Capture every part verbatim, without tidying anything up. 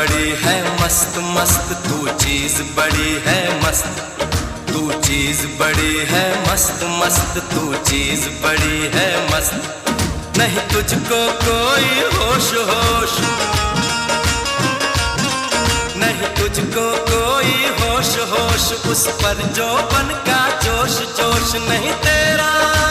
बड़ी है मस्त मस्त, तू चीज बड़ी है मस्त, तू चीज बड़ी है मस्त मस्त, तू चीज बड़ी है मस्त। नहीं तुझको कोई होश होश, नहीं तुझको कोई होश होश, उस पर जो बन का जोश जोश। नहीं तेरा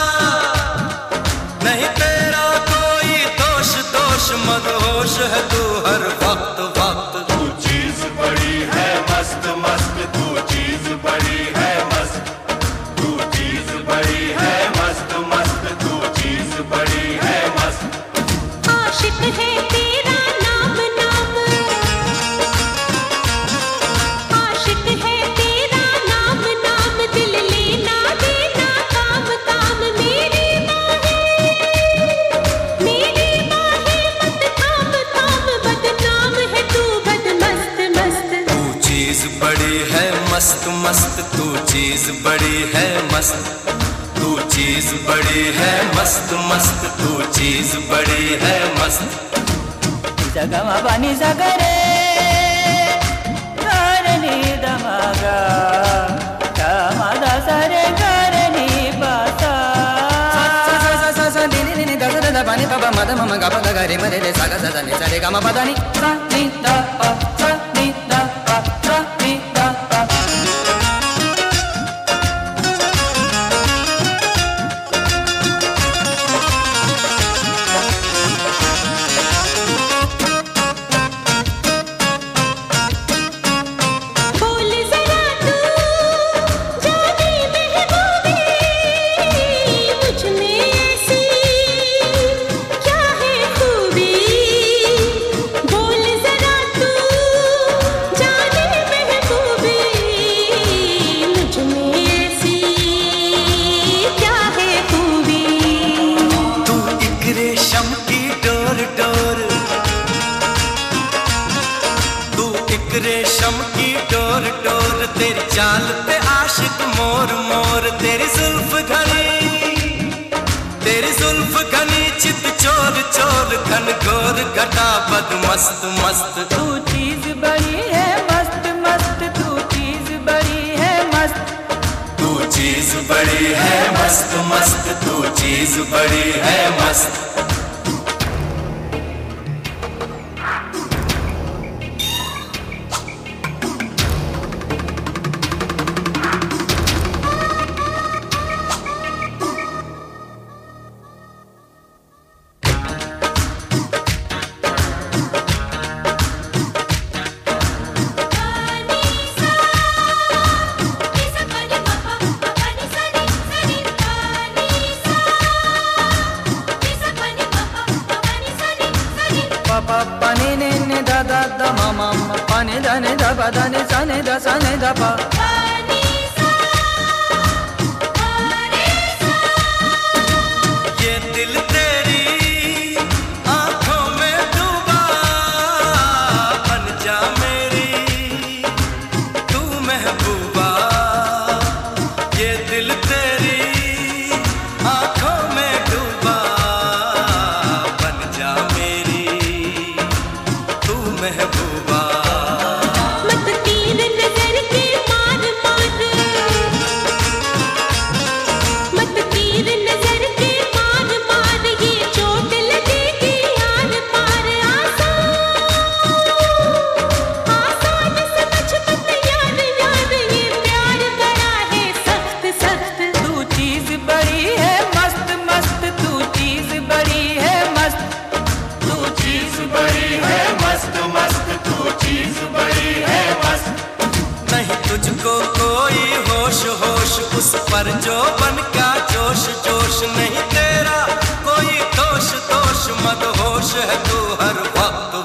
नहीं तेरा कोई दोष दोष, मदहोश है तू हर वक्त वक्त। तू चीज बड़ी है मस्त मस्त, तू चीज बड़ी है मस्त, तू चीज बड़ी है मस्त मस्त, तू चीज बड़ी है मस्त। आशिक है तेरा नाम नाम, आशिक है तेरा नाम नाम, दिल लेना देना काम काम। मेरी बाहें मेरी बाहें मत थाम थाम, बदनाम है तू बद मस्त मस्त। तू चीज बड़ी है मस्त मस्त, तू चीज बड़ी है मस्त, तू चीज बड़ी है मस्त मस्त, तू चीज बड़ी है मस्त। जगमा पानी सगरे करनी दमागा, कामादा सरे करनी पासा। पानी पापा मद मम गा पद गरे मरे रे सागा सदा नि सरे गा म पदा नि सा नि दा पा सा नि दा पा सा नि दा पा। बोल जरा तू जाने महबूबी, मुझ में ऐसी क्या है खूबी। बोल जरा तू जाने महबूबी, मुझ में ऐसी क्या है खूबी। तू एक रेशम की डोर डोर, तू एक रेशम की डोर डोर, तेरी चाल पे आशिक मोर मोर। तेरी जुल्फ घनी तेरी जुल्फ घनी, चित चोर चोर, घन घोर घटा बद मस्त मस्त। तू चीज बड़ी है मस्त मस्त, तू चीज बड़ी है मस्त, तू चीज बड़ी है मस्त मस्त, तू चीज बड़ी है मस्त। पापा पानी ने ने दा दा दा मामा पानी दा ने दा पा दा ने सा ने दा सा ने दा पा। ये दिल तेरी आंखों में डूबा, बन जा मेरी तू महबूबा। ये दिल तेरी आंखों में डूबा, बन जा मेरी तू महबूबा। मत तीर नजर के मार मार, मत तीर नजर के मार मार, ये चोट लगेगी यार पार। आसान आसान समझ मत यार यार, ये प्यार बड़ा है सख्त सख्त। तू चीज बड़ी है मस्त मस्त, तू चीज बड़ी है मस्त, तू चीज बड़ी है मस्त मस्त, तू चीज बड़ी है मस्त। नहीं तुझको कोई होश होश, उस पर जो बन का जोश जोश। नहीं तेरा कोई दोष दोष, मदहोश है तू हर वक्त